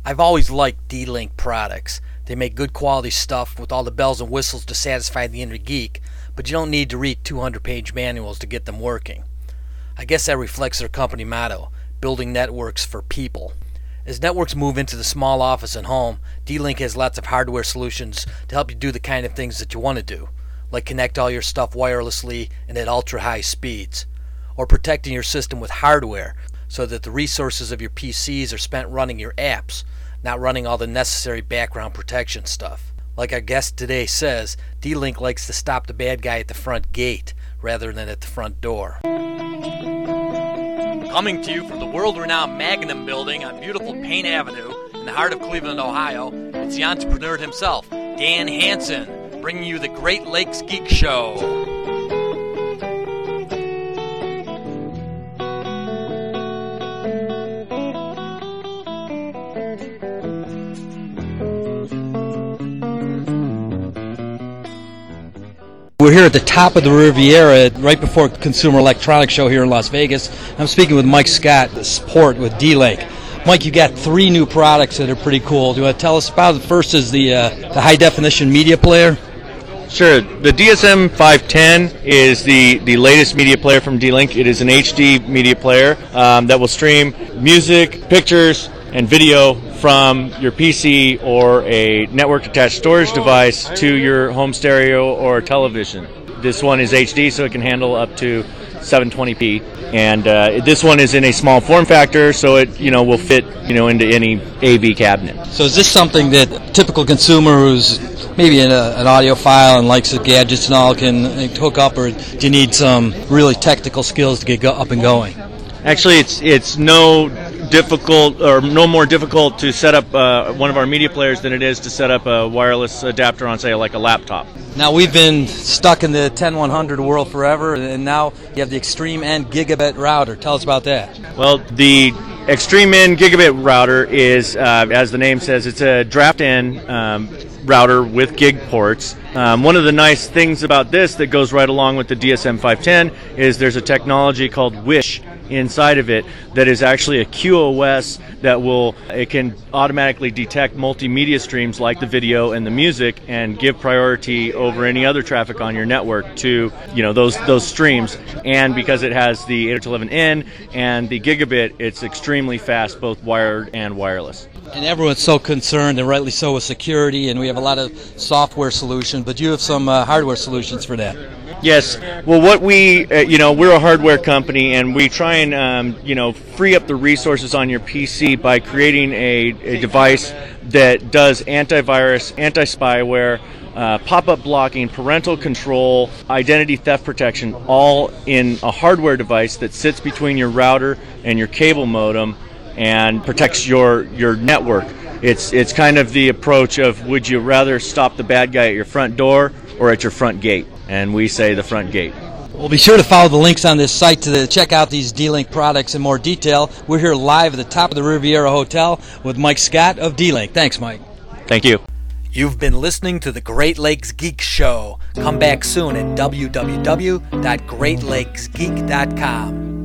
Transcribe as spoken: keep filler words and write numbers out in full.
I've always liked D-Link products. They make good quality stuff with all the bells and whistles to satisfy the inner geek, but you don't need to read two hundred page manuals to get them working. I guess that reflects their company motto, building networks for people. As networks move into the small office and home, D-Link has lots of hardware solutions to help you do the kind of things that you want to do, like connect all your stuff wirelessly and at ultra-high speeds, or protecting your system with hardware so that the resources of your P Cs are spent running your apps, not running all the necessary background protection stuff. Like our guest today says, D-Link likes to stop the bad guy at the front gate rather than at the front door. Coming to you from the world-renowned Magnum Building on beautiful Payne Avenue in the heart of Cleveland, Ohio, it's the entrepreneur himself, Dan Hansen, bringing you the Great Lakes Geek Show. We're here at the top of the Riviera, right before Consumer Electronics Show here in Las Vegas. I'm speaking with Mike Scott, the support with D-Link. Mike, you got three new products that are pretty cool. Do you want to tell us about it? First is the uh, the high-definition media player. Sure. The D S M five ten is the, the latest media player from D-Link. It is an H D media player um, that will stream music, pictures, and video from your P C or a network-attached storage device to your home stereo or television. This one is H D, so it can handle up to seven twenty p, and uh, this one is in a small form factor, so it you know will fit you know into any A V cabinet. So is this something that a typical consumer who's maybe in a, an audiophile and likes the gadgets and all can hook up, or do you need some really technical skills to get go- up and going? Actually, it's it's no difficult or no more difficult to set up uh, one of our media players than it is to set up a wireless adapter on, say, like a laptop. Now, we've been stuck in the ten one hundred world forever, and now you have the Extreme N gigabit router. Tell us about that. Well, the Extreme N gigabit router is, uh, as the name says, it's a draft-in um, router with gig ports. Um, one of the nice things about this that goes right along with the D S M five ten is there's a technology called Wish inside of it that is actually a Q O S that will it can automatically detect multimedia streams like the video and the music and give priority over any other traffic on your network to you know those those streams. And because it has the eight oh two eleven N and the gigabit, it's extremely fast, both wired and wireless. And everyone's so concerned, and rightly so, with security, and we have a lot of software solutions, but you have some uh, hardware solutions for that. Yes. Well, what we, uh, you know, we're a hardware company, and we try and, um, you know, free up the resources on your P C by creating a, a device that does antivirus, anti-spyware, uh, pop-up blocking, parental control, identity theft protection, all in a hardware device that sits between your router and your cable modem and protects your, your network. It's it's kind of the approach of, would you rather stop the bad guy at your front door or at your front gate? And we say the front gate. Well, be sure to follow the links on this site to check out these D-Link products in more detail. We're here live at the top of the Riviera Hotel with Mike Scott of D-Link. Thanks, Mike. Thank you. You've been listening to the Great Lakes Geek Show. Come back soon at w w w dot great lakes geek dot com.